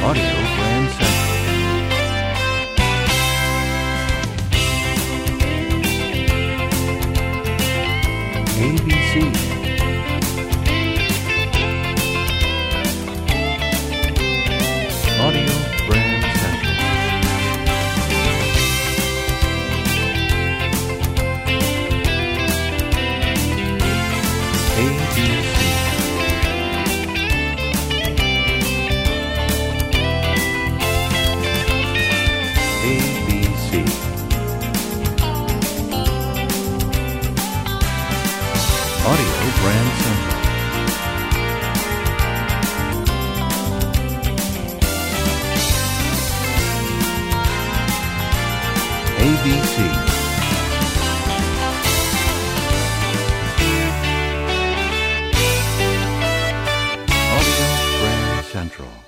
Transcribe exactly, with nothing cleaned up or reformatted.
Audio Brand Central. A B C. Audio Brand Central. A B C. A B C. Audio Brand Central. A B C. Audio Brand Central.